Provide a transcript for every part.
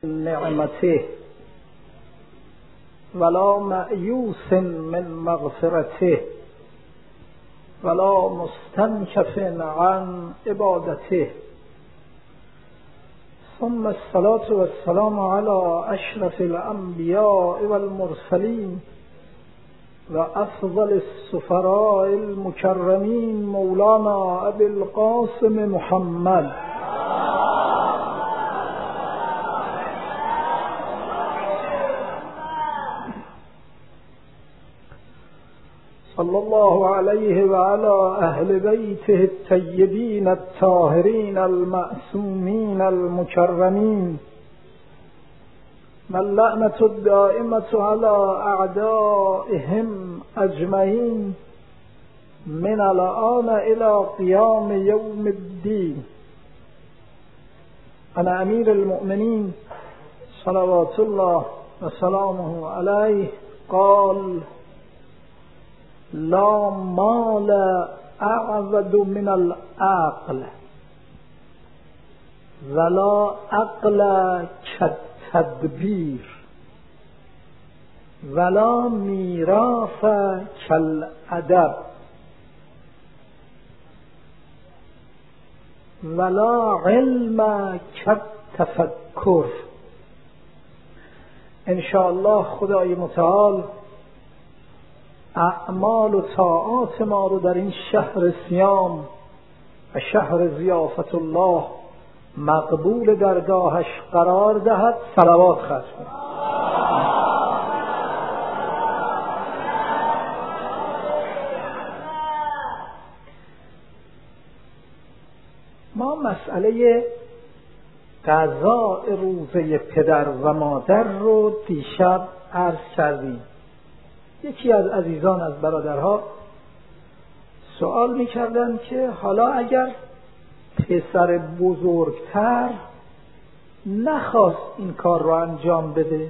نعمته ولا مأیوس من مغفرته ولا مستنکف عن عبادته ثم الصلاة والسلام على أشرف الأنبياء والمرسلين وأفضل السفراء المكرمين مولانا أبي القاسم محمد صلى الله عليه وعلى أهل بيته الطيبين الطاهرين المعصومين المكرمين واللعنة الدائمة على أعدائهم أجمعين من الآن إلى قيام يوم الدين. أنا أمير المؤمنين صلوات الله وسلامه عليه قال: لا مال أعبد من العقل ولا عقل كالتدبير ولا میراث كالأدب ولا علم كالتفکر. انشاءالله خدای متعال اعمال و طاعات ما رو در این شهر صیام و شهر ضیافت الله مقبول درگاهش قرار دهد. صلوات ختم کنید. ما مسئله قضاء روزه پدر و مادر رو دیشب عرض کردیم. یکی از عزیزان از برادرها سوال می‌کردند که حالا اگر پسر بزرگتر نخواست این کار رو انجام بده،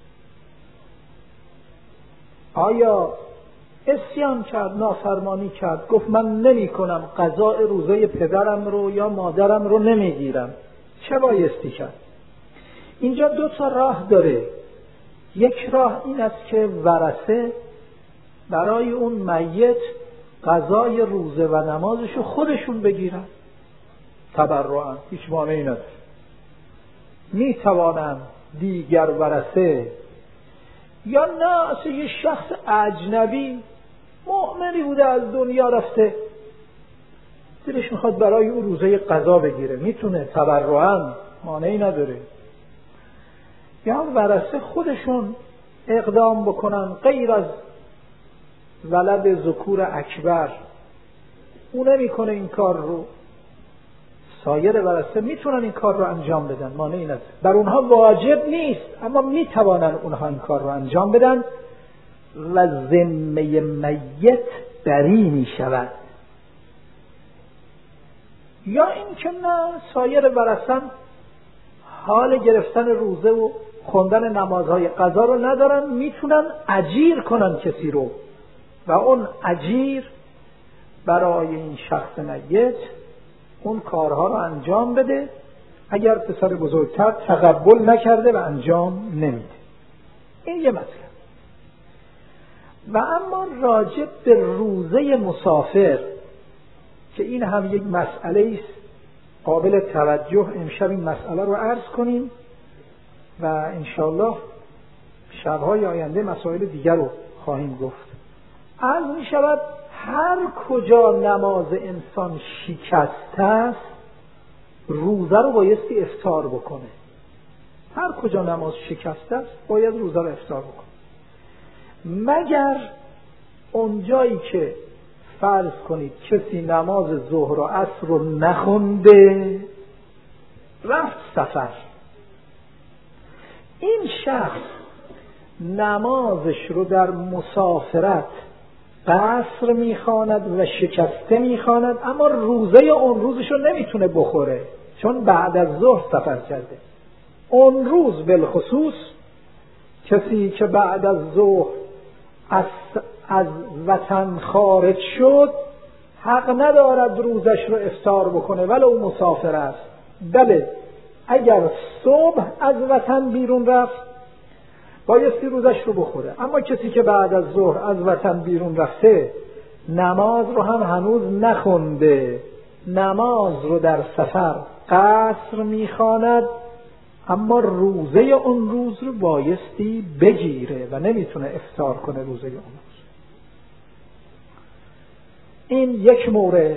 آیا عصیان کرد، نافرمانی کرد، گفت من نمی‌کنم، قضاء روزه پدرم رو یا مادرم رو نمیگیرم، چه بایستی کرد؟ اینجا دو تا راه داره. یک راه این است که ورثه برای اون میت قضای روزه و نمازشو خودشون بگیرن تبرعاً، هیچ مانعی نداره. میتوانن دیگر ورثه یا نه اصلا یه شخص اجنبی مؤمنی بوده از دنیا رفته دلش میخواد برای او روزه قضا بگیره، میتونه تبرعاً، مانعی نداره. یا ورثه خودشون اقدام بکنن غیر از ولد ذکور اکبر، او نمیکنه این کار رو، سایر ورثه میتونن این کار رو انجام بدن، مانعی نداره. بر اونها واجب نیست اما میتوانن اونها این کار رو انجام بدن و ذمه میت بری میشود. یا این که نه، سایر ورثه حال گرفتن روزه و خوندن نمازهای قضا رو ندارن، میتونن اجیر کنن کسی رو و اون اجیر برای این شخص میت اون کارها رو انجام بده اگر پسر بزرگتر تقبل نکرده و انجام نمیده. این یه مسئله. و اما راجع به روزه مسافر که این هم یک مسئله است قابل توجه، امشب این مسئله رو عرض کنیم و انشاءالله شب‌های آینده مسائل دیگر رو خواهیم گفت. عرض می شود هر کجا نماز انسان شکسته است روزه رو بایستی افطار بکنه. هر کجا نماز شکسته است باید روزه رو افطار بکنه، مگر اونجایی که فرض کنید کسی نماز ظهر و عصر رو نخونده رفت سفر، این شخص نمازش رو در مسافرت قصر میخواند و شکسته میخواند، اما روزه اون روزش رو نمیتونه بخوره چون بعد از ظهر سفر کرده. اون روز بالخصوص کسی که بعد از ظهر از وطن خارج شد حق ندارد روزش رو افطار بکنه ولو مسافر است. بله اگر صبح از وطن بیرون رفت بایستی روزش رو بخوره، اما کسی که بعد از ظهر از وطن بیرون رفته نماز رو هم هنوز نخونده، نماز رو در سفر قصر میخواند، اما روزه اون روز رو بایستی بگیره و نمیتونه افطار کنه روزه اون روز. این یک مورد.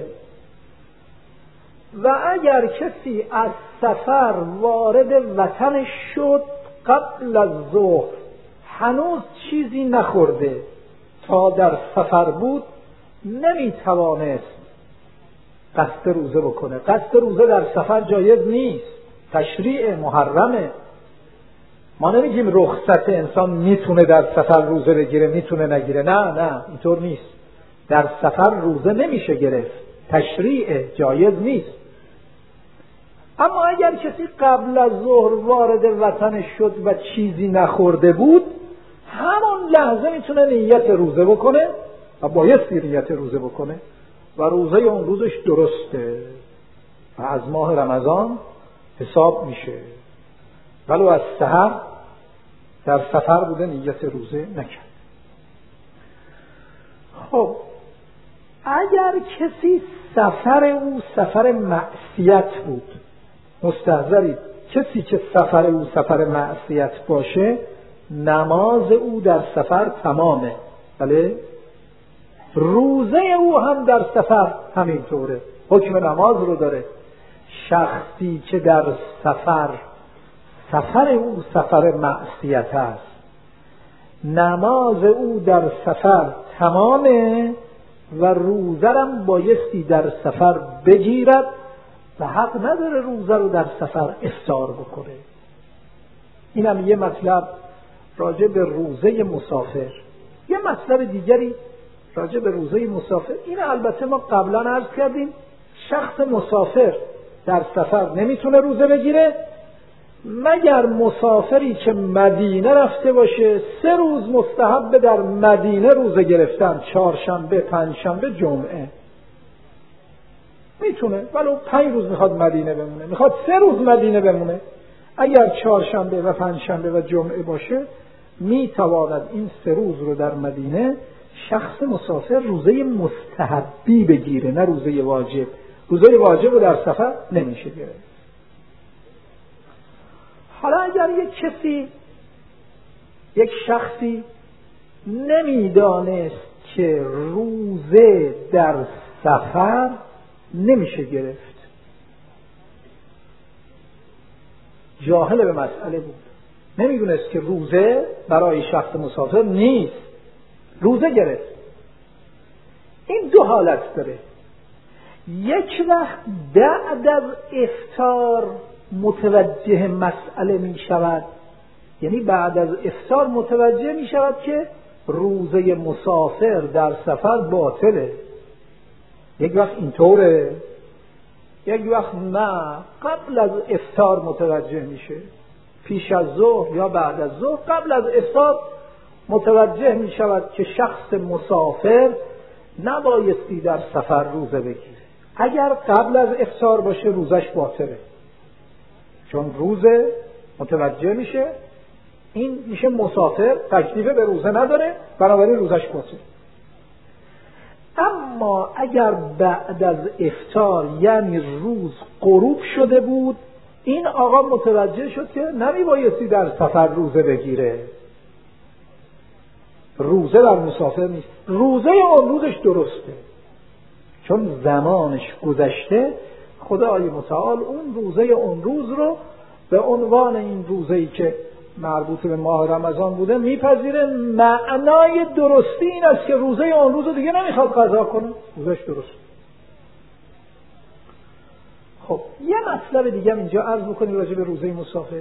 و اگر کسی از سفر وارد وطنش شد قبل از ظهر، هنوز چیزی نخورده، تا در سفر بود، نمیتوانست قصد روزه بکنه. قصد روزه در سفر جایز نیست، تشریع محرمه. ما نمیگیم رخصت، انسان میتونه در سفر روزه بگیره، میتونه نگیره، نه اینطور نیست. در سفر روزه نمیشه گرفت، تشریع، جایز نیست. اما اگر کسی قبل از ظهر وارد وطنش شد و چیزی نخورده بود، همون لحظه میتونه نیت روزه بکنه و بایستی نیت روزه بکنه و روزه اون روزش درسته و از ماه رمضان حساب میشه، ولو از سحر در سفر بوده نیت روزه نکرد. خب اگر کسی سفر او سفر معصیت بود، مستحضرید کسی که سفر او سفر معصیت باشه نماز او در سفر تمامه، بله، روزه او هم در سفر همینطوره، حکم نماز رو داره. شخصی که در سفر او سفر معصیت است، نماز او در سفر تمامه و روزه هم بایستی در سفر بگیرد و حق نداره روزه رو در سفر افطار بکنه. اینم یه مطلب راجع به روزه مسافر. یه مطلب دیگری راجع به روزه مسافر، این البته ما قبلا عرض کردیم شخص مسافر در سفر نمیتونه روزه بگیره مگر مسافری که مدینه رفته باشه 3 روز مستحب در مدینه روزه گرفتن، 4شنبه، 5شنبه، جمعه. میتونه ولو 5 روز میخواد مدینه بمونه، میخواد 3 روز مدینه بمونه، اگر 4شنبه و 5شنبه و جمعه باشه میتواند این 3 روز رو در مدینه شخص مسافر روزه مستحبی بگیره، نه روزه واجب. روزه واجب رو در سفر نمیشه گرفت. حالا اگر یک شخصی نمیدانست که روزه در سفر نمیشه گرفت، جاهل به مسئله بود، نمیدونست که روزه برای شخص مسافر نیست، روزه گرفت. این 2 حالت داره. یک وقت بعد از افطار متوجه مسئله می شود، یعنی بعد از افطار متوجه می شود که روزه مسافر در سفر باطله. یک وقت اینطوره، یک وقت نه، قبل از افطار متوجه میشه، پیش از ظهر یا بعد از ظهر. قبل از افطار متوجه می شود که شخص مسافر نبایستی در سفر روزه بگیره. اگر قبل از افطار باشه روزش باطله، چون روزه متوجه میشه این میشه مسافر، تکلیف به روزه نداره، بنابراین روزش باطله. اما اگر بعد از افطار یعنی روز غروب شده بود، این آقا متوجه شد که نمیبایستی در سفر روزه بگیره، روزه در مسافر نیست، روزه اون روزش درسته، چون زمانش گذشته. خدای متعال اون روزه اون روز رو به عنوان این روزه‌ای که مربوط به ماه رمضان بوده میپذیره. معنای درستی این است که روزه اون روز رو دیگه نمیخواد قضا کنه، روزش درست. خب یه مطلب دیگه اینجا عرض بکنیم راجع به روزه مسافر.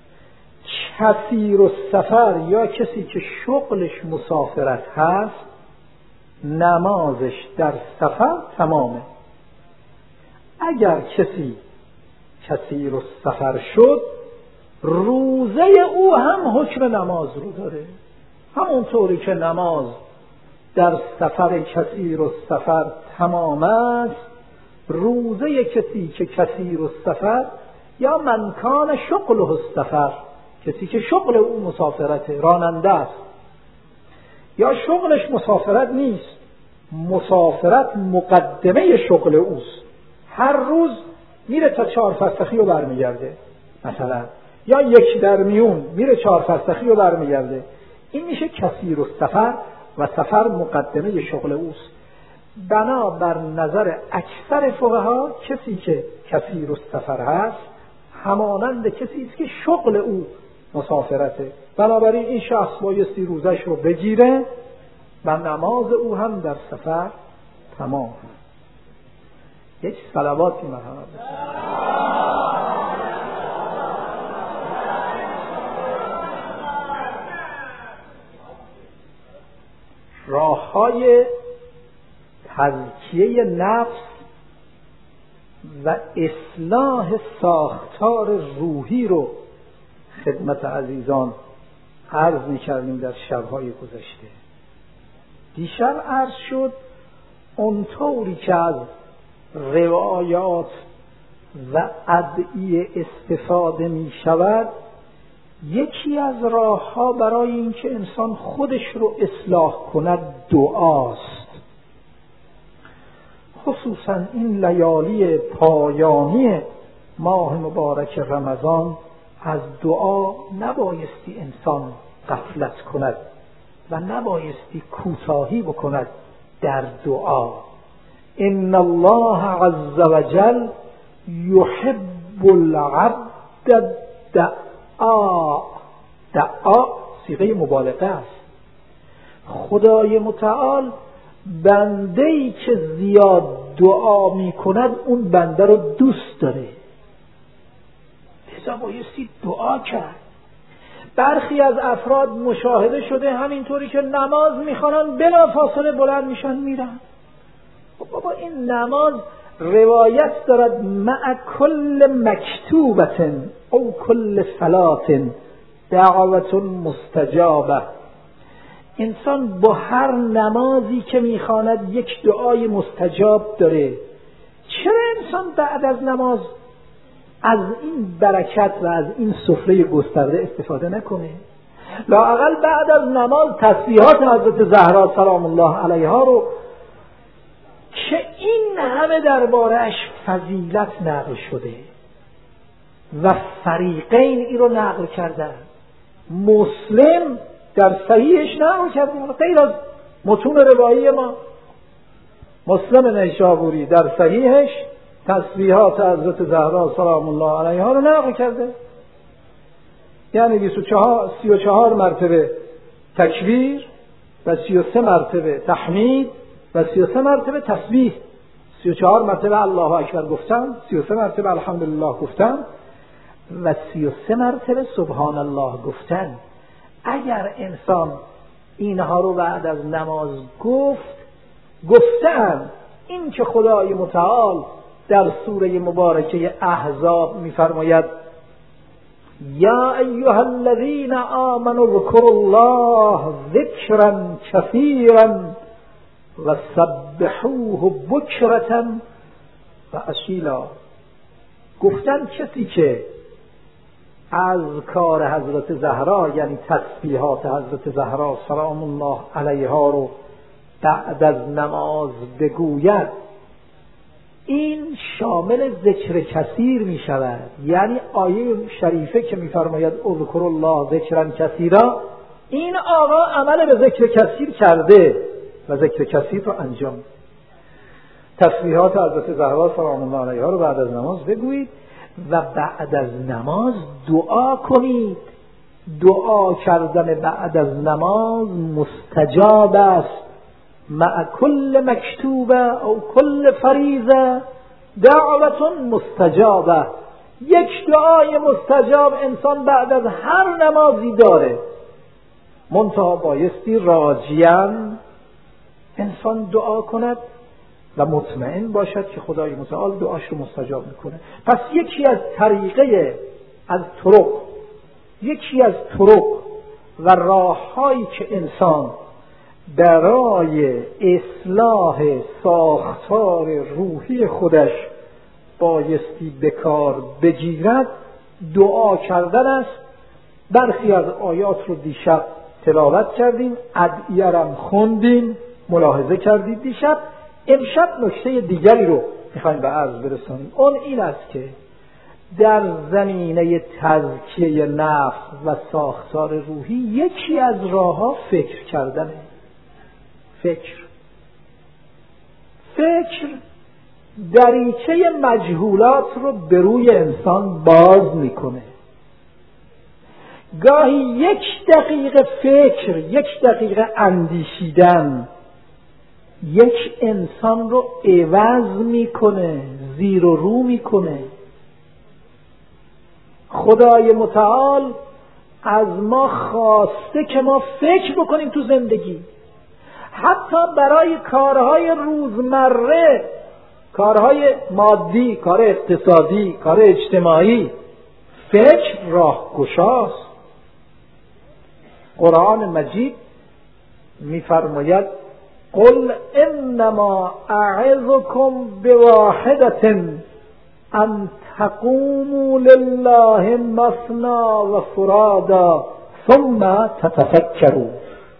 کثیر السفر یا کسی که شغلش مسافرت هست، نمازش در سفر تمامه. اگر کسی کثیر السفر شد، روزه او هم حکم نماز رو داره. همونطوری که نماز در سفر کثیر السفر تمام است، روزه کسی که کثیر السفر یا من کان شغله السفر، کسی که شغل او مسافرت، راننده است، یا شغلش مسافرت نیست، مسافرت مقدمه شغل اوست، هر روز میره تا 4 فرسخی رو برمیگرده مثلا، یا 1 در میون میره 4 فرسخی رو برمیگرده، این میشه کثیر السفر و سفر مقدمه شغل اوست. بنابر نظر اکثر فقها کسی که کثیر السفر هست همانند کسی است که شغل او مسافرته، بنابراین این شخص بایستی روزش رو بگیره و نماز او هم در سفر تمام. یک صلواتی مرحمت بسید. راه‌های تزکیه نفس و اصلاح ساختار روحی رو خدمت عزیزان عرض می‌کردیم در شب‌های گذشته. دیشب عرض شد اونطوری که از روایات و ادعیه استفاده می‌شود، یکی از راه‌ها برای اینکه انسان خودش رو اصلاح کند دعاست. خصوصا این لیالی پایانی ماه مبارک رمضان از دعا نبایستی انسان غفلت کند و نبایستی کوتاهی بکند در دعا. ان الله عز وجل یحب العبد دعا صیغه مبالغه است. خدای متعال بنده‌ای که زیاد دعا می‌کند اون بنده رو دوست داره، لذا بایستی دعا کرد. برخی از افراد مشاهده شده همینطوری که نماز می‌خوانن بلافاصله بلند میشن میرن. بابا این نماز روایت دارد مع کل مکتوبت او کل صلات دعوت مستجابه. انسان با هر نمازی که میخواند یک دعای مستجاب داره. چرا انسان بعد از نماز از این برکت و از این سفره گسترده استفاده نکنه؟ لااقل بعد از نماز تسبیحات حضرت زهرا سلام الله علیها رو که این همه درباره‌اش فضیلت نقل شده و فریقین این رو نقل کردن، مسلم در صحیحش نقل کرده، غیر از متون روایی ما، مسلم نیشابوری در صحیحش تسبیحات حضرت زهرا سلام الله علیها رو نقل کرده، یعنی 34 مرتبه تکبیر و 33 مرتبه تحمید و 33 مرتبه تسبیح، 34 مرتبه الله اکبر گفتن، 33 مرتبه الحمدلله گفتن و 33 مرتبه سبحان الله گفتن. اگر انسان اینها رو بعد از نماز گفتن، این که خدای متعال در سوره مبارکه احزاب می‌فرماید یا ایها الذین آمنوا اذکروا الله ذکرا کثیرا و سبحوه بکرة و اصیلا، گفتن کسی که از کار حضرت زهرا یعنی تسبیحات حضرت زهرا سلام الله علیها رو بعد از نماز بگوید، این شامل ذکر کثیر می شود. یعنی آیه شریفه که می فرماید اذکروا الله ذکرا کثیرا، این آقا عمل به ذکر کثیر کرده و ذکر کثیر رو انجام. تسبیحات حضرت زهرا سلام الله علیها رو بعد از نماز بگویید و بعد از نماز دعا کنید. دعا کردن بعد از نماز مستجاب است. مع کل مکتوبه او کل فریضه دعوت مستجابه. یک دعای مستجاب انسان بعد از هر نمازی داره، منتها بایستی راجیاً انسان دعا کند و مطمئن باشد که خدای متعال دعاش رو مستجاب میکنه. پس یکی از طرق و راههایی که انسان برای اصلاح ساختار روحی خودش بایستی به کار بگیرد دعا کردن است. برخی از آیات رو دیشب تلاوت کردیم، ادعیه رو خوندیم، ملاحظه کردید دیشب. امشب نکته دیگری رو میخوایم به عرض برسونیم. اون این است که در زمینه تزکیه نفس و ساختار روحی یکی از راه‌ها فکر کردنه. فکر دریچه مجهولات رو به روی انسان باز میکنه. گاهی 1 دقیقه فکر، 1 دقیقه اندیشیدن 1 انسان رو عوض میکنه، زیر و رو میکنه. خدای متعال از ما خواسته که ما فکر بکنیم تو زندگی، حتی برای کارهای روزمره، کارهای مادی، کار اقتصادی، کار اجتماعی. فکر راهگشاست. قرآن مجید می‌فرماید قل انما اعظكم بواحدة ان تقوموا لله مثنى و فرادا ثم تتفکروا.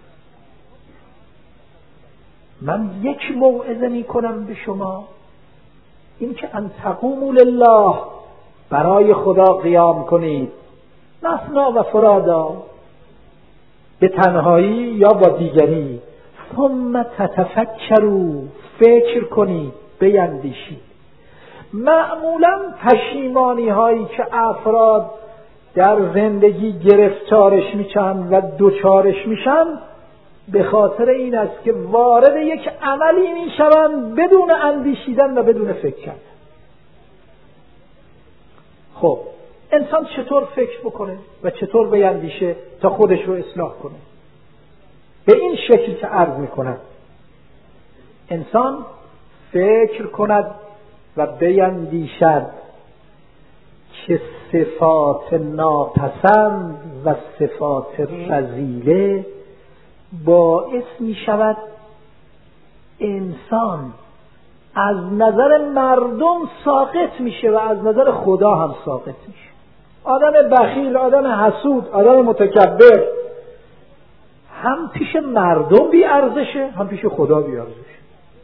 من 1 موعظه میکنم به شما، این که ان تقوموا لله، برای خدا قیام کنید، مثنی و فرادا، به تنهایی یا با دیگری، ثم تتفکروا، فکر کنید، بیندیشید. معمولا پشیمانی هایی که افراد در زندگی گرفتارش میشن و دوچارش میشن به خاطر این است که وارد یک عملی میشوند بدون اندیشیدن و بدون فکر کردن. خب انسان چطور فکر بکنه و چطور بیندیشه تا خودش رو اصلاح کنه؟ به این شکل که عرض میکنم، انسان فکر کند و بیندیشد که صفات ناپسند و صفات رذیله باعث می شود انسان از نظر مردم ساقط میشه و از نظر خدا هم ساقط میشه. آدم بخیل، آدم حسود، آدم متکبر هم پیش مردم بی ارزشه، هم پیش خدا بی ارزشه.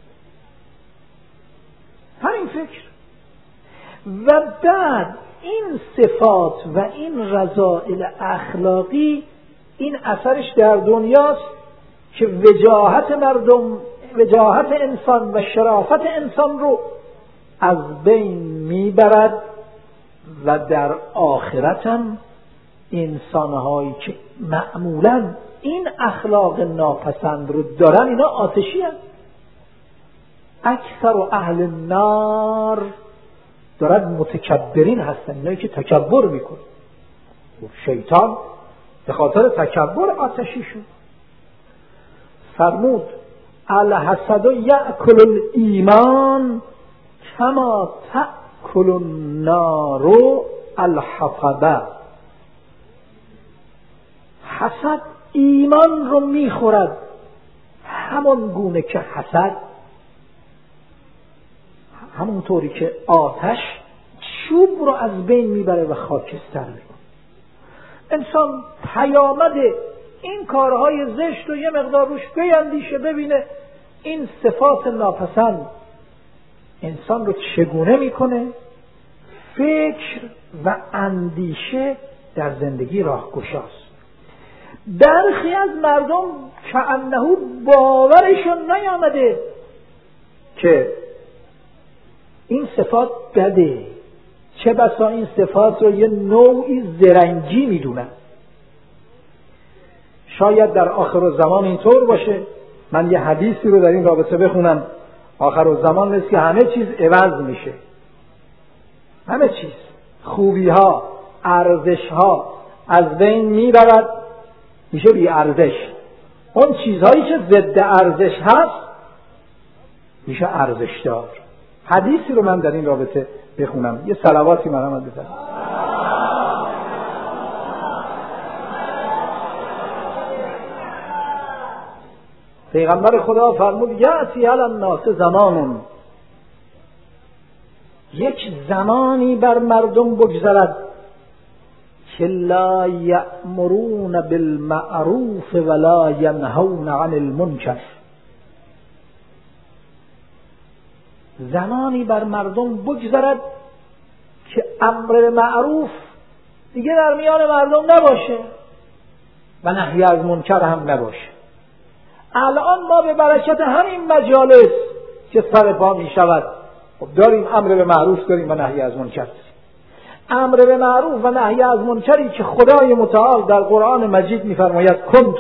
همین فکر. و بعد این صفات و این رذائل اخلاقی، این اثرش در دنیاست که وجاهت مردم، وجاهت انسان و شرافت انسان رو از بین میبرد و در آخرت هم انسانهایی که معمولاً این اخلاق ناپسند رو دارن، اینا آتشی هست. اکثر اهل النار دارد متکبرین هستن، اینایی که تکبر میکنن. شیطان به خاطر تکبر آتشی شد. فرمود الحسد یأکل الایمان کما تأکل النار الحطب. حسد ایمان رو میخورد همون گونه که حسد، همون طوری که آتش چوب رو از بین میبره و خاکستر میکنه. انسان پیامد این کارهای زشت و یه مقدار روش بیندیشه، ببینه این صفات ناپسند انسان رو چگونه میکنه. فکر و اندیشه در زندگی راهگشاست. برخی از مردم کأنه باورشون نیامده که این صفات بده، چه بسا این صفات رو یه نوعی زرنگی میدونن. شاید در آخرالزمان اینطور باشه. من یه حدیثی رو در این رابطه بخونم. آخرالزمان نیست که همه چیز عوض میشه، همه چیز، خوبی ها، ارزش ها از بین میبرد، میشه بی ارزش. اون چیزهایی که ضد ارزش هست میشه ارزش دار. حدیثی رو من در این رابطه بخونم، یه صلواتی مرحمت بزنم. پیغمبر خدا فرمود یأتی علی الناس زمان یک زمانی بر مردم بگذرد که لا یأمرون بالمعروف ولا ینهون عن المنکر. زمانی بر مردم بگذرد که امر به معروف دیگه در میان مردم نباشه و نهی از منکر هم نباشه. الان ما به برکت همین مجالس که سر پا می شود خب داریم امر به معروف داریم و نهی از منکر. امر به معروف و نهی از منکری که خدای متعال در قرآن مجید می‌فرماید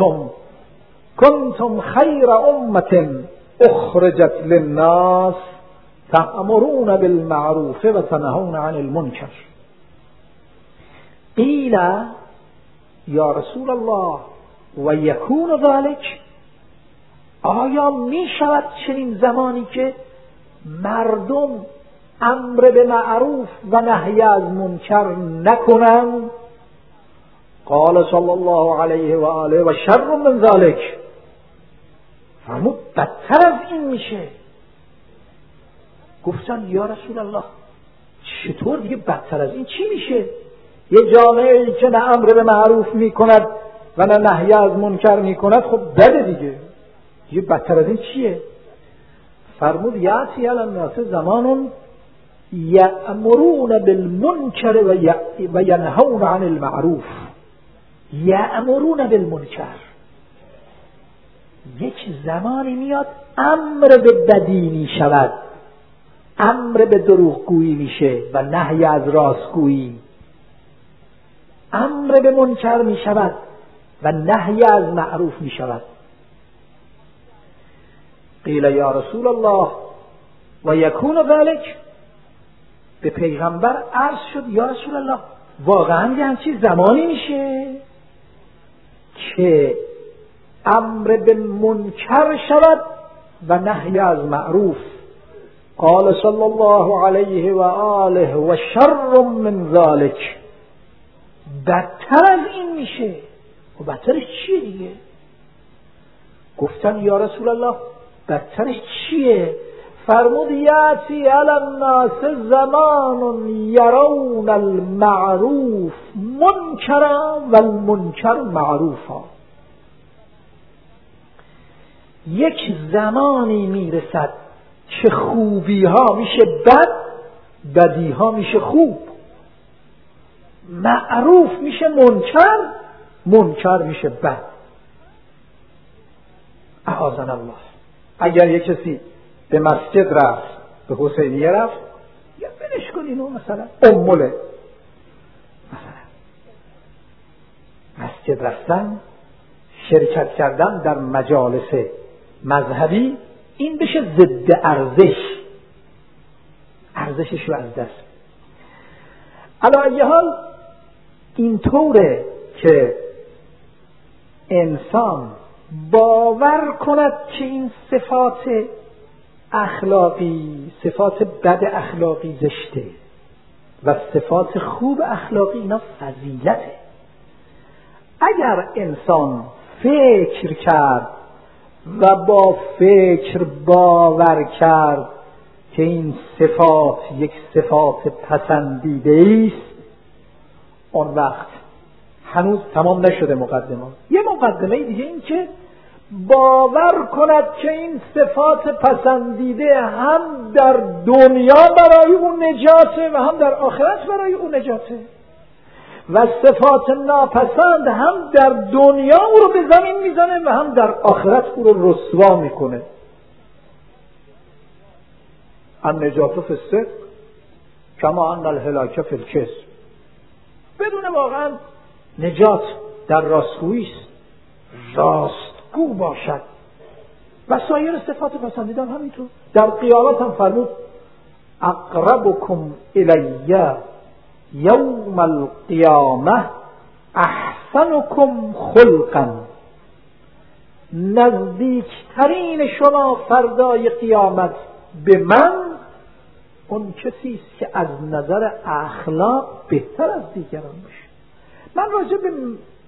کنتم خیر امة اخرجت للناس تأمرون بالمعروف و تنهون عن المنکر. قیل یا رسول الله و یکون ذلک، آیا می شود چنین زمانی که مردم امر به معروف و نهی از منکر نکنند؟ قال صلی الله علیه و آله و شر من ذلک، فرمود بدتر از این میشه. گفتن یا رسول الله چطور دیگه بدتر از این چی میشه؟ یه جامعه‌ای که نه امر به معروف میکند و نه نهی از منکر میکند خب بده دیگه بدتر از این چیه؟ فرمود یأتی علی الناس زمان یأمرون بالمنکر و ینهون عن المعروف. یأمرون بالمنکر، یک زمانی میاد امر به بدی می شود، امر به دروغگویی میشه و نهی از راستگویی، امر به منکر می شود و نهی از معروف می شود. قیل یا رسول الله و یکون ذلک، به پیغمبر عرض شد یا رسول الله واقعا یه همچین زمانی میشه که امر به منکر شود و نهی از معروف؟ قال صلی الله علیه و آله و شر من ذلک، بدتر از این میشه. و بدترش چیه دیگه؟ گفتن یا رسول الله بدترش چیه؟ فرمود یاتی علی الناس زمان یرون المعروف منکرا و المنکر معروفا. یک زمانی میرسد که خوبی ها میشه بد، بدی ها میشه خوب، معروف میشه منکر، منکر میشه بد. اعاذنا الله. اگر یک کسی به مسجد رفت، به حسینیه رفت، یا بلش کنین و مثلا اموله، مثلا مسجد رفتن، شرکت کردن در مجالس مذهبی، این بشه ضد ارزش، ارزشش رو از دست. علی ای حال اینطوره که انسان باور کند که این صفات اخلاقی، صفات بد اخلاقی زشته و صفات خوب اخلاقی اینا فضیلته. اگر انسان فکر کرد و با فکر باور کرد که این صفات یک صفات پسندیده است، اون وقت هنوز تمام نشده مقدمه. یه مقدمه دیگه این که باور کند که این صفات پسندیده هم در دنیا برای اون نجاته و هم در آخرت برای اون نجاته، و صفات ناپسند هم در دنیا او رو به زمین میزنه و هم در آخرت او رو رسوا میکنه. النجات فی الصدق کما ان الهلاک فی الکذب. بدون واقعا نجات در راستگویی است، راستگو باشد. و سایر صفات پسندیده هم همینطور. در قیامت هم فرمود اقربکم الی یوم القیامه احسنکم خلقا. نزدیکترین شما فردای قیامت به من اون کسی است که از نظر اخلاق بهتر از دیگران باشه. من راجع به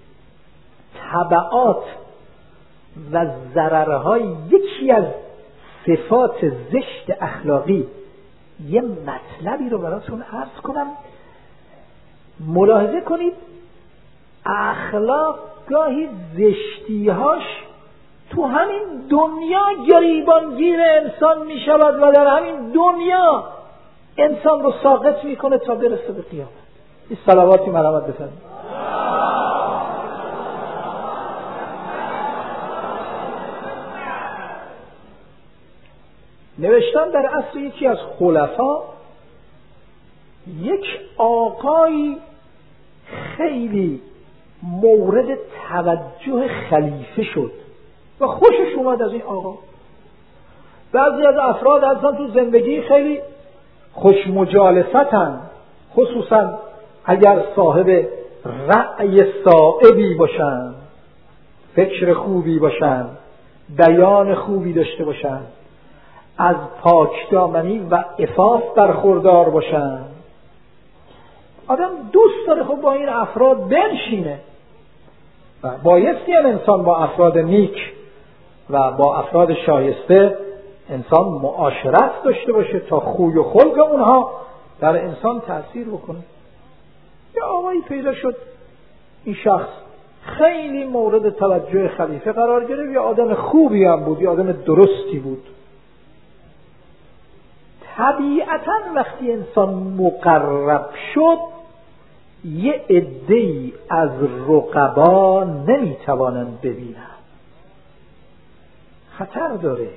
تبعات و ضررهای یکی از صفات زشت اخلاقی یه مطلبی رو براتون عرض کنم. ملاحظه کنید اخلاق گاهی زشتیهاش تو همین دنیا گریبانگیر انسان می شود و در همین دنیا انسان رو ساقط می کنه تا برسه به قیامت. این صلواتی مرحمت بفرمایید. نوشتن در عصر یکی از خلفا یک آقایی خیلی مورد توجه خلیفه شد و خوشش اومد از این آقا. بعضی از افراد اصلا تو زندگی خیلی خوش مجالستن، خصوصا اگر صاحب رأی صائبی باشن، فکر خوبی باشن، بیان خوبی داشته باشن، از پاکدامنی و عفاف برخوردار باشن. آدم دوست داره خب با این افراد بنشینه و بایستی هم انسان با افراد نیک و با افراد شایسته انسان معاشرت داشته باشه تا خوی و خلق اونها در انسان تأثیر بکنه. یه آقایی پیدا شد، این شخص خیلی مورد توجه خلیفه قرار گرفت، یه آدم خوبی هم بود، یه آدم درستی بود. طبیعتاً وقتی انسان مقرب شد یه عده‌ای از رقبا نمیتوانند ببینن، خطر داره.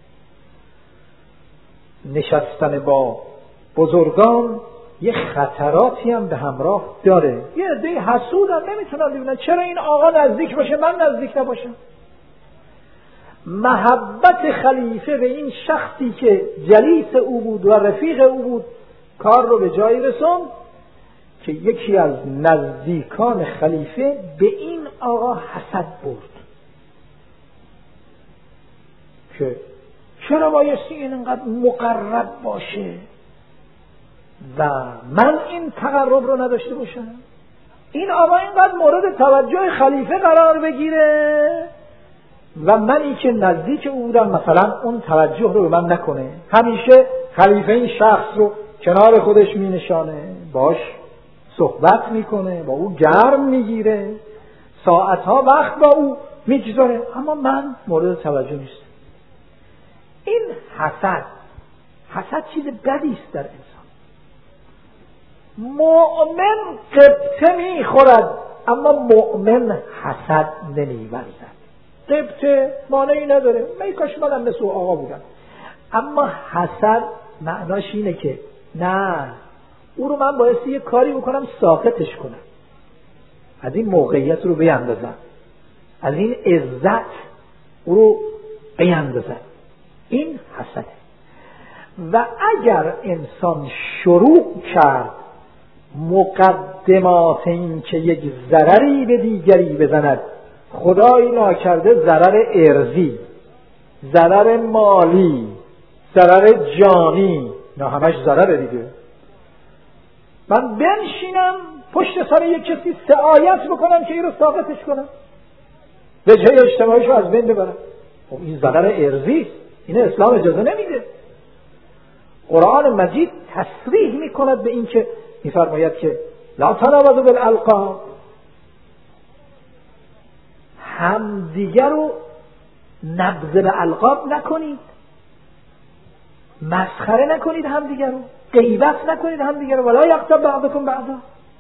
نشستن با بزرگان یه خطراتی هم به همراه داره. یه عده‌ای حسود هم نمیتونن ببینن چرا این آقا نزدیک باشه من نزدیک نباشم. محبت خلیفه به این شخصی که جلیس او بود و رفیق او بود کار رو به جایی رسوند که یکی از نزدیکان خلیفه به این آقا حسد برد که چرا بایستی این انقدر مقرب باشه و من این تقرب رو نداشته باشم، این آقا اینقدر مورد توجه خلیفه قرار بگیره و منی که نزدیک او بودم مثلا اون توجه رو به من نکنه. همیشه خلیفه این شخص رو کنار خودش می نشانه، باش صحبت میکنه، با او گرم میگیره، ساعتها وقت با او میگذاره، اما من مورد توجه نیست. این حسد چیز بدی است در انسان. مؤمن قبطه میخورد اما مؤمن حسد نمیورزد. قبطه مانعی نداره، من کاش منم مثل آقا بودم، اما حسد معناش اینه که نه او رو من بایستی یه کاری بکنم ساقطش کنم، از این موقعیت رو بیندازم، از این عزت او رو بیندازم. این حسده. و اگر انسان شروع کرد مقدمات این که یک ضرری به دیگری بزند، خدایی ناکرده ضرر ارضی، ضرر مالی، ضرر جانی، نه همش ضرر دیگه، من بنشینم پشت سر یک کسی سعایت بکنم که این رو ساقطش کنم، وجهه اجتماعیش رو از بین ببرم، خب این ضرر ارضی است، این اسلام اجازه نمیده. قرآن مجید تصریح میکند به این که میفرماید که لا تنابذوا بالالقاب، همدیگر رو نبذ به القاب نکنید، مسخره نکنید همدیگر رو، غیبت نکنید همدیگر رو، ولا یغتب بعضکم بعضا.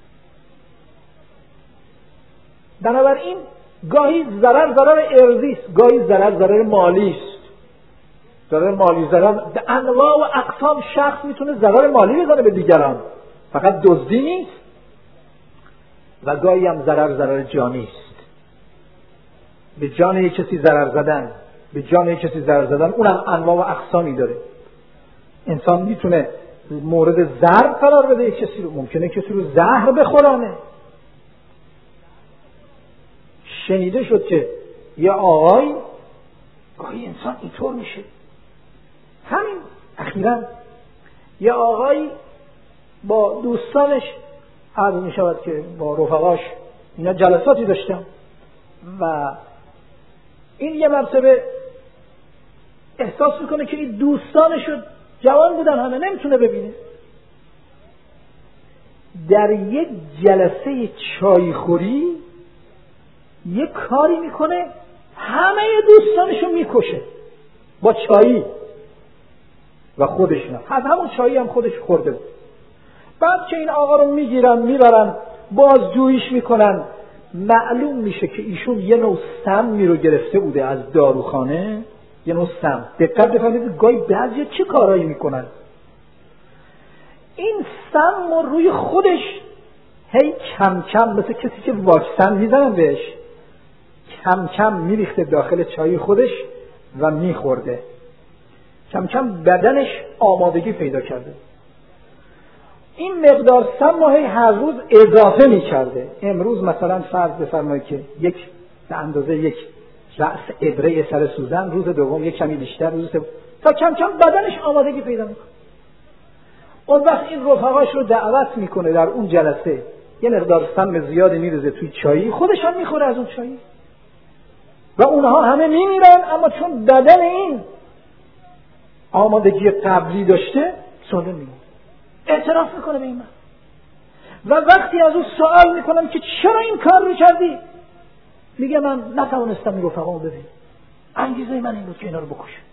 بنابراین گاهی ضرر ارضی است، گاهی ضرر مالی است. ضرر مالی، ضرر به انواع و اقسام شخص میتونه ضرر مالی بزنه به دیگران، فقط دزدی نیست. و گاهی هم ضرر جانی است، به جان یک کسی ضرر زدن، اونم انواع و اقسامی داره. انسان میتونه مورد ضرر قرار بده یک کسی رو، ممکنه کسی رو زهر بخورانه. شنیده شد که یه آقای، گاهی انسان اینطور میشه، همین اخیراً یه آقای با دوستانش عرض می شود که با رفقاش اینا جلساتی داشتم و این یه مرتبه احساس میکنه که این دوستانش رو جوان بودن همه، نمیتونه ببینه. در یک جلسه چای خوری یک کاری میکنه همه دوستانشو میکشه با چایی و خودش نه. از همون چایی هم خودش خورده بود. بعد که این آقا رو میگیرن میبرن بازجوییش میکنن، معلوم میشه که ایشون یه نوع سمی رو گرفته بوده از داروخانه، یه نوع سم. دقت بفرمایید گاهی بعضی چه کارایی میکنن. این سم رو روی خودش هی کم کم، مثل کسی که واکسن میزنن بهش، کم کم میریخته داخل چای خودش و میخورده. کم کم بدنش آمادگی پیدا کرده. این مقدار سم رو هر روز اضافه میکرده. امروز مثلا فرض بفرمایید که یک به اندازه یک رأس ابره سر سوزن، روز دوم یک کمی بیشتر، روز سوم، تا کم کم بدنش آمادگی پیدا میکنه. اون وقت این رفقاش رو دعوت میکنه در اون جلسه، یه مقدار سم زیادی میریزه توی چایی، خودش هم میخوره از اون چایی و اونها همه میمیرن. اما چون بدن این آمادگی قبلی داشته سالم میمونه. اعتراف میکنه به این من. و وقتی از اون سوال میکنم که چرا این کار رو کردی، میگه من نتوانستم این رفقامو ببینم، انگیزه من این بود که اینا رو بکشم.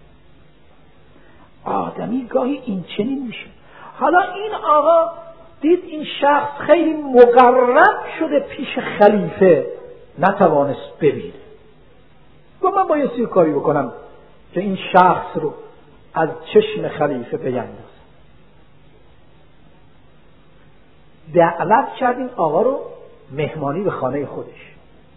آدمی گاهی این چنین میشه. حالا این آقا دید این شخص خیلی مقرب شده پیش خلیفه، نتوانست ببینه. گفت من بایستی کاری بکنم که این شخص رو از چشم خلیفه بیندازم. دعوت کرد این آقا رو مهمانی به خانه خودش،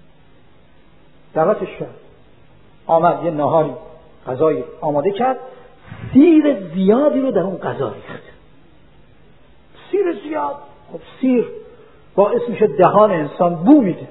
دعوتش کرد. آمد یه ناهاری غذایی آماده کرد، سیر زیادی رو در اون غذا ریخت. سیر زیاد، خب سیر باعث میشه دهان انسان بو میده.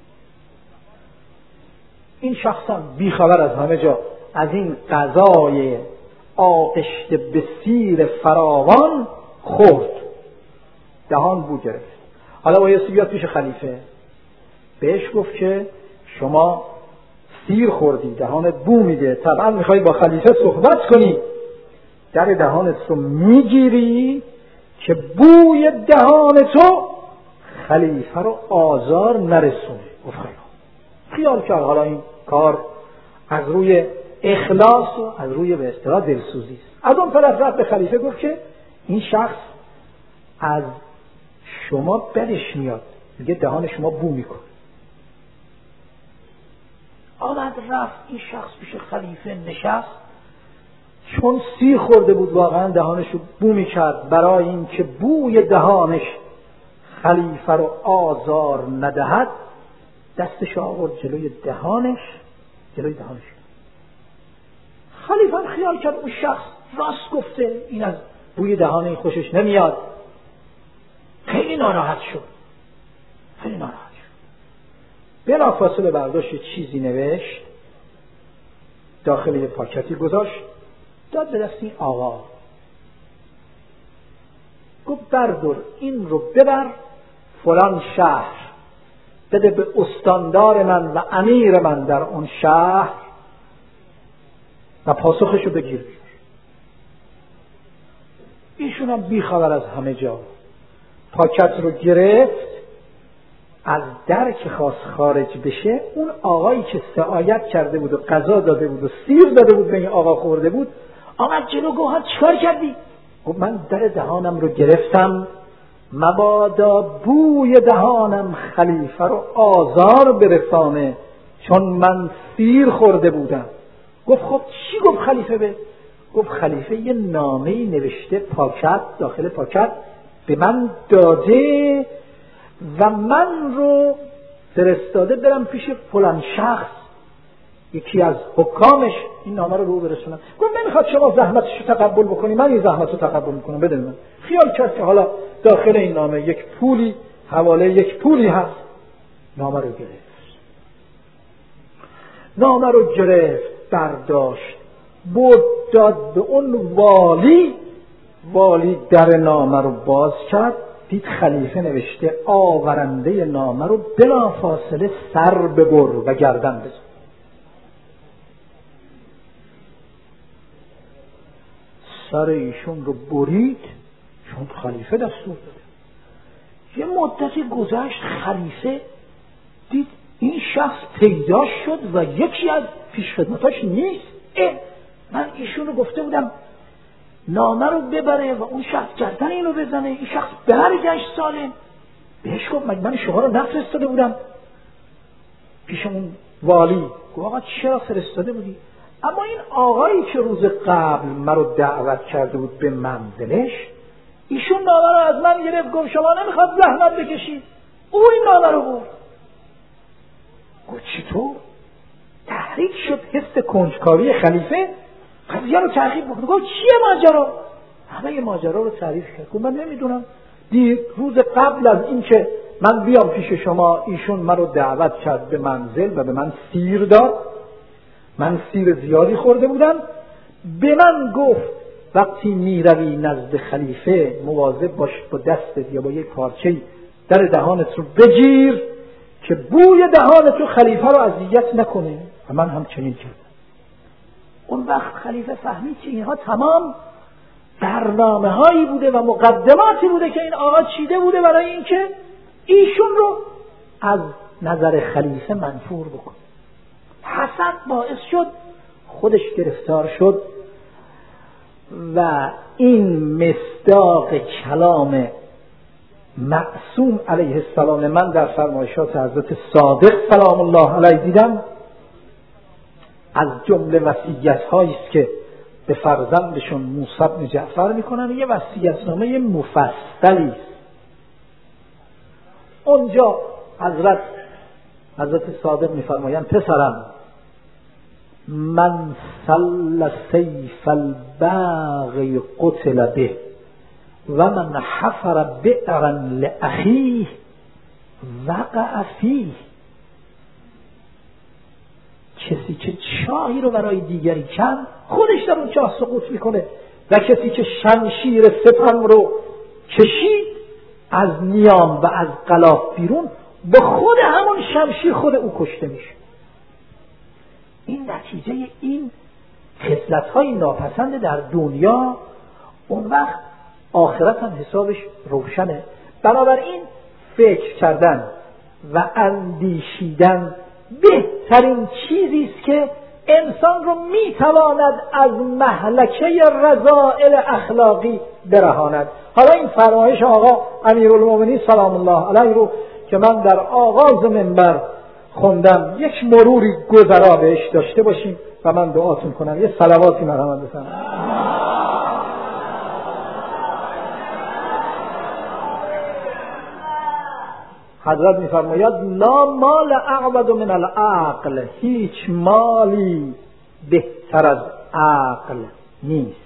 این شخص هم بیخبر از همه جا از این غذای آغشته به سیر فراوان خورد، دهان بو گرفت. حالا بایستی بیاد پیش خلیفه، بهش گفت که شما سیر خوردی، دهانت بو میده، طبعا میخوای با خلیفه صحبت کنی، در دهانت رو میگیری که بوی دهان تو خلیفه رو آزار نرسونه. گفت خیال کرد حالا این کار از روی اخلاص و از روی به اصطلاح دلسوزی است. از اون طرف رفت به خلیفه گفت که این شخص از شما بدش میاد، میگه دهان شما بو میکنه. آمد رفت این شخص پیش خلیفه نشست، چون سیر خورده بود واقعا دهانش رو بو میکرد، برای این که بوی دهانش خلیفه رو آزار ندهد دستش آورد جلوی دهانش. خلیفه هم خیال کرد اون شخص راست گفته، این از بوی دهان این خوشش نمیاد. خیلی ناراحت شد. بلافاصله برداشت چیزی نوشت، داخل یه پاکتی گذاشت، داد به دست این آقا. گفت بردار این رو ببر فلان شهر، بده به استاندار من و امیر من در اون شهر و پاسخشو بگیر. ایشون هم بیخبر از همه جا پاکت رو گرفت، از در که خواست خارج بشه، اون آقایی که سعایت کرده بود و غذا داده بود و سیر داده بود به این آقا خورده بود، آمد جلو گفت چیکار کردی؟ گفت من در دهانم رو گرفتم مبادا بوی دهانم خلیفه رو آزار برسانه، چون من سیر خورده بودم. گفت خب چی گفت خلیفه به؟ گفت خلیفه یه نامه‌ای نوشته پاکت، داخل پاکت به من داده و من رو فرستاده برم پیش فلان شخص، یکی از حکامش این نامه رو برسونم. گفت نمیخواد شما زحمتش رو تقبل بکنی، من این زحمت رو تقبل میکنم، بده من. خیال کرد که حالا داخل این نامه یک پولی، حواله یک پولی هست. نامه رو گرفت، برداشت، برد داد به اون والی در نامه رو باز کرد، دید خلیفه نوشته آورنده نامه رو بلافاصله سر ببر و گردن بزن. سر ایشون رو برید، چون خلیفه دستور داده. یه مدتی گذشت، خلیفه دید این شخص پیدا شد و یکی از پیشخدمتاش نیست. من ایشون رو گفته بودم نامه رو ببره و اون شخص گردن اینو بزنه، این شخص برگشت سالم. بهش گفت مگه من شما رو نفرستاده بودم پیش اون والی؟ گفت آقا چرا فرستاده بودی؟ اما این آقایی که روز قبل من رو دعوت کرده بود به منزلش، ایشون نامه رو از من گرفت، گفت شما نمیخواد زحمت بکشید، او این نامه رو برد. گفت چطور؟ تحریک شد حس کنجکاوی خلیفه، قضیه رو تعقیب بکنه. گفت چیه ماجرا؟ همه ماجرا رو تعریف کرد. گفت من نمیدونم، دید روز قبل از این که من بیام پیش شما ایشون من رو دعوت کرد به منزل و به من سیر داد، من سیر زیادی خورده بودم، به من گفت وقتی میروی نزد خلیفه مواظب باش با دستت یا با یک پارچه‌ای در دهانت رو بگیر که بوی دهان تو خلیفه رو اذیت نکنه. و من هم چنین کردم. اون وقت خلیفه فهمید که اینها تمام برنامه هایی بوده و مقدماتی بوده که این آقا چیده بوده برای اینکه ایشون رو از نظر خلیفه منفور بکنه. حسد باعث شد خودش گرفتار شد و این مصداق کلام معصوم علیه السلام من در فرمایشات حضرت صادق سلام الله علیه دیدم. از جمله وصیت‌هایی است که به فرزندشون موسی بن جعفر میکنن، یه وصیت‌نامه مفصلی است. اونجا حضرت صادق میفرمایند پسرم، من سل سیف الباغی قتل به و من حفر بئرا لاخیه وقع فیه. کسی که چاهی رو برای دیگری کند خودش در اون چاه سقوط میکنه و کسی که شمشیر سپم رو کشید از نیام و از غلاف بیرون به خود همون شمشیر خود او کشته میشه. این نتیجه این خصلت‌های ناپسند در دنیا، اون وقت آخرت هم حسابش روشنه. بنابراین فکر کردن و اندیشیدن بهترین چیزی است که انسان رو میتواند از مهلکه رذائل اخلاقی برهاند. حالا این فرمایش آقا امیرالمومنین سلام الله علیه رو که من در آغاز منبر خوندم، یک مروری گذرا بهش داشته باشیم و من دعاتون کنم. یه صلواتی مرحمت بفرمایید. حضرت میفرماید لا مال اعبد من العقل، هیچ مالی بهتر از عقل نیست.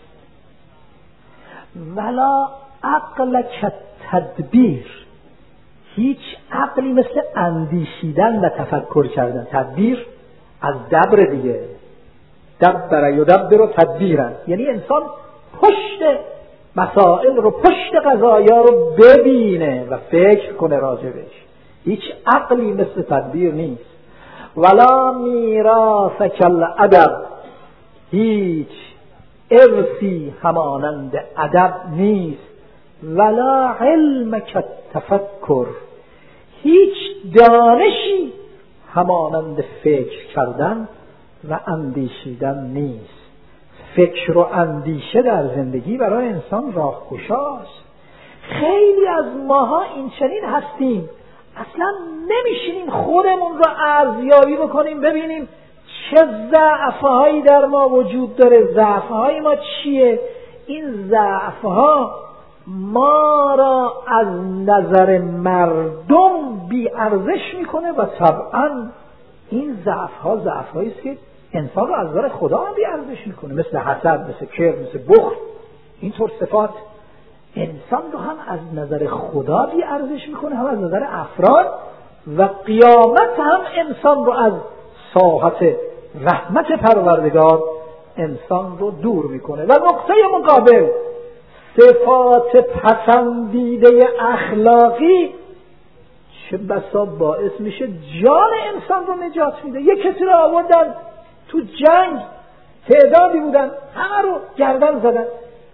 ولا عقل کالتدبیر، هیچ عقلی مثل اندیشیدن و تفکر کردن. تدبیر از دبر دیگه، دبر یدبر و تدبیرن، یعنی انسان پشت مسائل رو، پشت قضایا رو ببینه و فکر کنه راجبش. هیچ عقلی مثل تدبیر نیست. ولا میراث کالادب، هیچ ارثی همانند ادب نیست. ولا علم کالتفکر، هیچ دانشی همانند فکر کردن و اندیشیدن نیست. فکر و اندیشه در زندگی برای انسان راهگشاست. خیلی از ماها این چنین هستیم، اصلا نمیشینیم خودمون رو ارزیابی بکنیم، ببینیم چه ضعف‌هایی در ما وجود داره، ضعف‌های ما چیه. این ضعف‌ها ما را از نظر مردم بی ارزش میکنه و طبعا این ضعف‌ها ضعف‌هایی است که انسان رو از نظر خدا هم بی ارزش میکنه، مثل حسد، مثل کبر، مثل بخل. اینطور صفات انسان رو هم از نظر خدا بی ارزش میکنه، هم از نظر افراد، و قیامت هم انسان رو از ساحت رحمت پروردگار انسان رو دور میکنه. و نقطه مقابل صفات پسندیده اخلاقی چه بسا باعث میشه جان انسان رو نجات میده. یک کسی رو آوردن تو جنگ، تعدادی بودن، همه رو گردن زدن،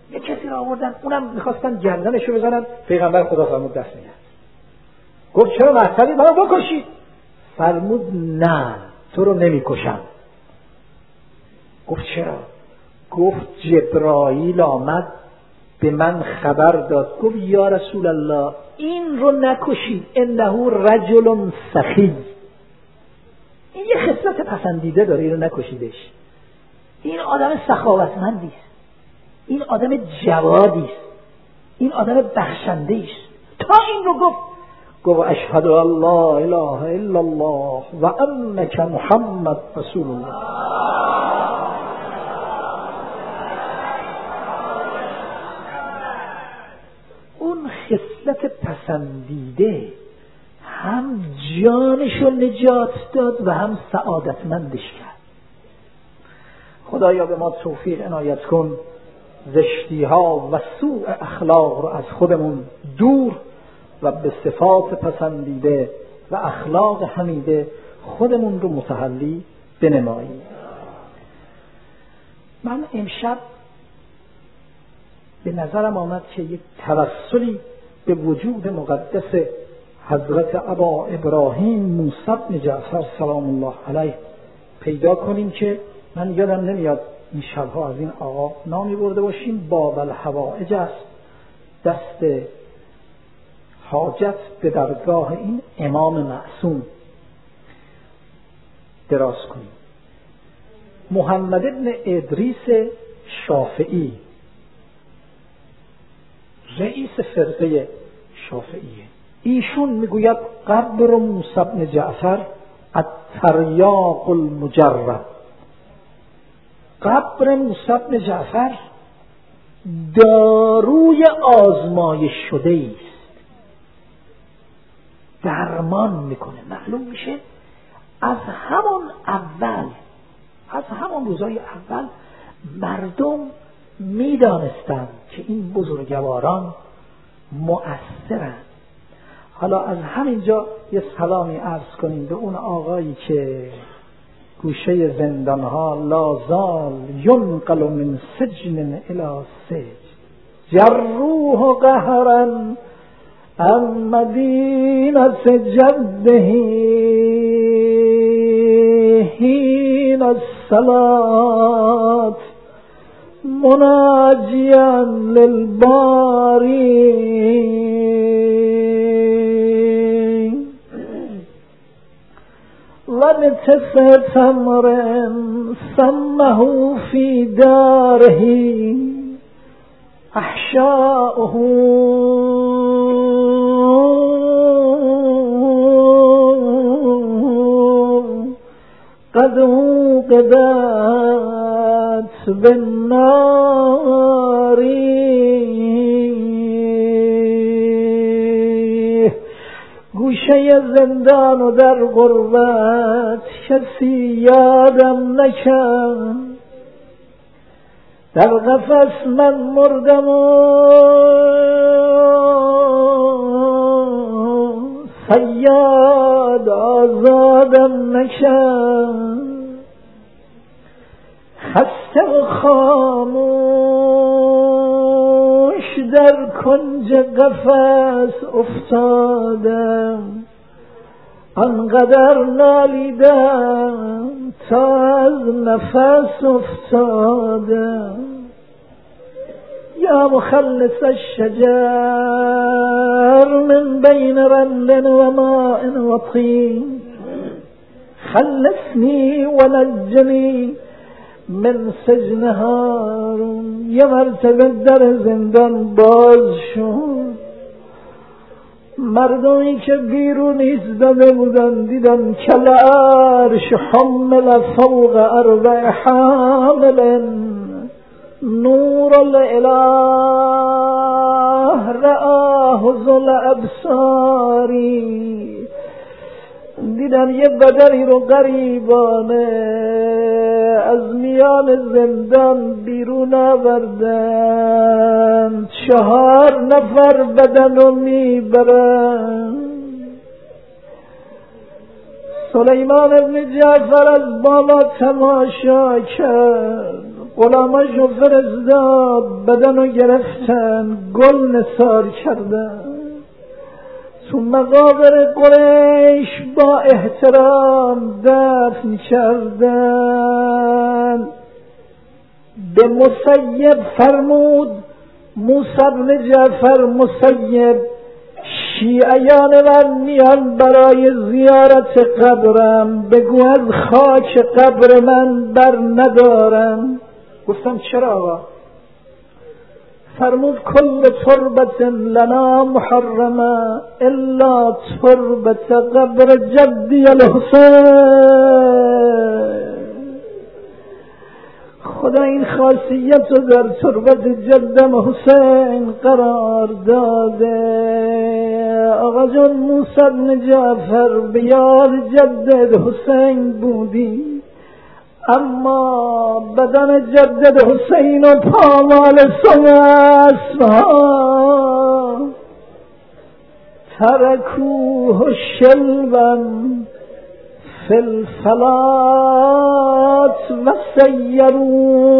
یه کسی را آوردن، اونم میخواستن گردنشو بزنن، پیغمبر خدا فرمود دست نگه. گفت چرا مقصدی منو بکشید؟ فرمود نه تو رو نمیکشم. گفت چرا؟ گفت جبرائیل آمد به من خبر داد، گفت یا رسول الله این رو نکشید، انه رجل سخی، این یه خصلت پسندیده داره، این رو نکشیدش، این آدم سخاوتمندی است، این آدم جوادی است، این آدم بخشنده است. تا این رو گفت اشهد ان لا اله الا الله و انک محمد رسول الله. اون خصلت پسندیده هم جانشو نجات داد و هم سعادتمندش کرد. خدایا به ما توفیق عنایت کن زشتی ها و سوء اخلاق رو از خودمون دور و به صفات پسندیده و اخلاق حمیده خودمون رو متحلی بنماییم. من امشب به نظرم آمد که یک توسلی به وجود مقدس حضرت ابا ابراهیم موسی بن جعفر سلام الله علیه پیدا کنیم که من یادم نمیاد این شبها از این آقا نامی برده باشیم. باب الحوائج است، دست حاجت به درگاه این امام معصوم دراز کنیم. محمد بن ادریس شافعی رئیس فرقه شافعیه. ایشون میگوید قبر موسی بن جعفر التریاق المجرب، قبر موسی بن جعفر داروی آزمایش شده است، درمان میکنه. معلوم میشه از همون روزای اول مردم میدانستند که این بزرگواران مؤثرند. حالا از همینجا یه سلامی عرض کنیم به اون آقایی که گوشه زندانها لازال ینقل من سجن الی سجن جروه قهرا ام مدینة جده حین الصلاة مناجیا للباری ونتف تمر سمه في داره احشاؤه قد اوقدت بالنار. گوشه زندان و در غربت کسی یادم نکرد، در قفس من مردم و صیاد آزادم نکرد. خسته و خاموش در کنج قفس افتادم، آنقدر نالیدم تا از نفس افتادم. یا مخلص الشجر من بین رمل و ماء و طین خلصنی و نجنی من سجن هارون. یه مرتبه در زندان باز شد، مردمی که بیرون ایستاده بودن دیدن کل عرش حمل فوق اربع حامل نور الاله رآه ذو الابصاری. دیدن یه بدری رو غریبانه از میان زندان بیرون آوردن، 4 نفر بدن رو میبرن. سلیمان ابن جعفر از بالا تماشا کرد، غلاماشو فرستاد بدنو گرفتن گل نثار کردن تو مقابر قریش با احترام دفن کردن. به مسیب فرمود موسی بن جعفر مسیب شیعیان من میان برای زیارت قبرم، بگو از خاک قبر من بر ندارم. گفتم چرا آقا؟ فرمود کل تربت لنا محرمه الا تربت قبر جدی الحسین. خدا این خاصیت رو در تربت جدم حسین قرار داده. آقا جان موسی بن جعفر بیار جدد حسین بودی، اما بدن جدد حسین و پامال سمسها ترکوه شلبا فی الفلات و سیرون